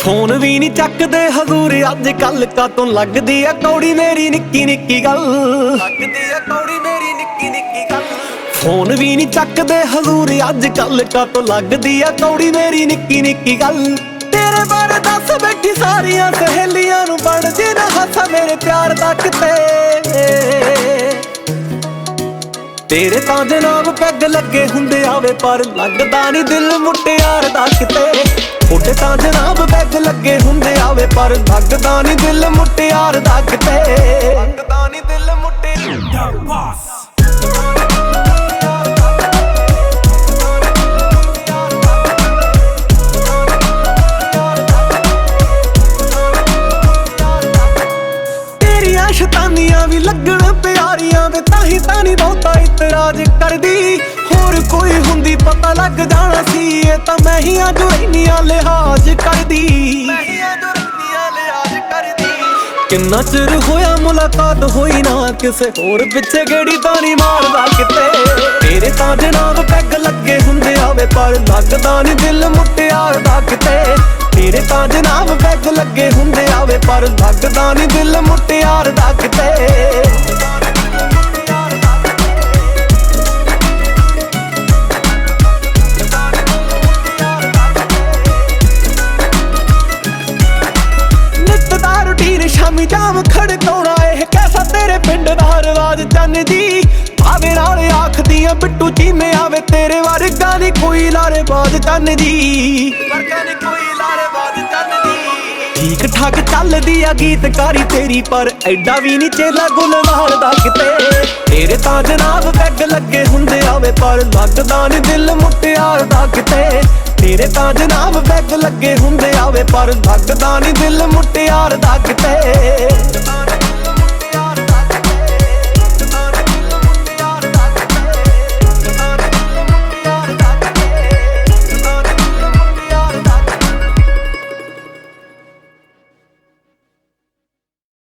Phone ਵੀ ਨਹੀਂ ਚੱਕਦੇ ਹਜ਼ੂਰ ਅੱਜ ਕੱਲ ਕਾਤੋਂ ਲੱਗਦੀ ਆ ਕੌੜੀ ਮੇਰੀ ਨਿੱਕੀ ਨਿੱਕੀ ਗੱਲ। ਲੱਗਦੀ ਆ ਕੌੜੀ ਮੇਰੀ ਨਿੱਕੀ ਨਿੱਕੀ ਗੱਲ। ਫੋਨ ਵੀ ਨਹੀਂ ਚੱਕਦੇ ਹਜ਼ੂਰ ਅੱਜ ਕੱਲ ਕਾਤੋਂ ਲੱਗਦੀ ਆ ਕੌੜੀ ਮੇਰੀ ਨਿੱਕੀ ਨਿੱਕੀ ਗੱਲ। ਤੇਰੇ ਬਾਰੇ ਦੱਸ ਬੈਠੀ ਸਾਰੀਆਂ ਸਹੇਲੀਆਂ ਨੂੰ ਬਣ ਜੇ ਨਾ ਹਾਸਾ ਮੇਰੇ ਪਿਆਰ ਦਾ ਕਿਤੇ। ਤੇਰੇ ਤਾਂ ਜਨਾਬ ਪੈਗ ਲੱਗੇ ਹੁੰਦੇ ਆਵੇ ਪਰ ਲੱਗਦਾ ਨਹੀਂ ਦਿਲ ਮੁਟਿਆਰ ਦਾ ਕਿਤੇ। ਤੁਹਾਡੇ ਤਾਂ ਜਨਾਬ ਪੈਗ ਲੱਗੇ ਹੁੰਦੇ ਆਵੇ ਪਰ ਲੱਗਦਾ ਨਹੀਂ ਦਿਲ ਮੁਟਿਆਰ ਦਾ ਕਿਤੇ। ਲੱਗਦਾ ਨਹੀਂ ਦਿਲ ਮੁਟਿਆਰ ਦਾ। ਸ਼ਤਾਨੀਆਂ ਵੀ ਲੱਗਣ ਪਿਆਰੀਆਂ ਵੇ ਤਾਹੀਂ ਤਾਂ ਨਹੀਂ ਬਹੁਤਾ ਇਤਰਾਜ਼ ਕਰਦੀ। ਹੋਰ ਕੋਈ ਹੁੰਦੀ ਪਤਾ ਲੱਗ ਜਾਣਾ ਸੀ ਇਹ ਤਾਂ ਮੈਂ ਹੀ ਆ ਜੋ ਇੰਨੀਆਂ ਲਿਹਾਜ਼ ਕਰਦੀ। ਕਿੰਨਾ ਚਿਰ ਹੋਇਆ ਮੁਲਾਕਾਤ ਹੋਈ ਨਾ ਕਿਸੇ ਹੋਰ ਪਿੱਛੇ ਗੇੜੀ ਤਾਂ ਨਹੀਂ ਮਾਰਦਾ ਕਿਤੇ। ਤੇਰੇ ਤਾਂ ਜਨਾਬ ਪੈਗ ਲੱਗੇ ਹੁੰਦੇ ਆਵੇ ਪਰ ਲੱਗਦਾ ਨਹੀਂ ਦਿਲ ਮੁਟਿਆਰ ਦਾ ਕਿਤੇ। ਤੇਰੇ ਤਾਂ ਜਨਾਬ ਪੈਗ ਲੱਗੇ ਹੁੰਦੇ ਆਵੇ ਪਰ ਲੱਗਦਾ ਨਹੀਂ ਦਿਲ ਮੁਟਿਆਰ ਦਾ ਕਿਤੇ। ਨਿੱਤ ਦਾ ਰੁਟੀਨ ਸ਼ਾਮੀ ਜਾਮ ਖੜਕਾਉਣਾ ਇਹ ਕੈਸਾ ਤੇਰੇ ਪਿੰਡ ਦਾ ਰਿਵਾਜ ਚੰਨ ਜੀ। ਆਵੇ ਨਾਲ ਆਖਦੀਆਂ ਬਿੱਟੂ ਚੀਮੇ ਆਵੇ ਤੇਰੇ ਵਰਗਾ ਨੀ ਕੋਈ ਲਾਰੇ ਬਾਜ ਚੰਨ ਜੀ। ਠੀਕ ਠਾਕ ਚੱਲਦੀ ਆ ਗੀਤਕਾਰੀ ਤੇਰੀ ਪਰ ਐਡਾ ਵੀ ਨੀ ਚੇਲਾ ਗੁਲਵਾਰ ਦਾ ਕਿਤੇ। ਤੇਰੇ ਤਾਂ ਜਨਾਬ ਪੈਗ ਲੱਗੇ ਹੁੰਦੇ ਆਵੇ ਪਰ ਲੱਗਦਾ ਨੀ ਦਿਲ ਮੁਟਿਆਰ ਦਾ ਕਿਤੇ। ਤੇਰੇ ਤਾਂ ਜਨਾਬ ਪੈਗ ਲੱਗੇ ਹੁੰਦੇ ਆਵੇ ਪਰ ਲੱਗਦਾ ਨੀ ਦਿਲ ਮੁਟਿਆਰ ਦਾ ਕਿਤੇ।